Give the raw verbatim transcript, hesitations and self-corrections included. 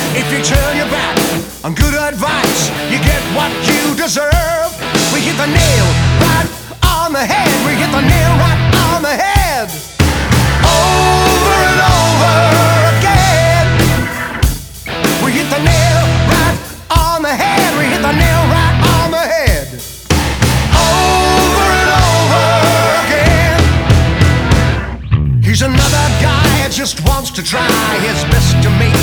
If you turn your back on good advice, you get what you deserve. We hit the nail right on the head. We hit the nail right on the head. Over and over again. We hit the nail right on the head. We hit the nail right on the head. Over and over again. He's another guy that just wants to try his best to make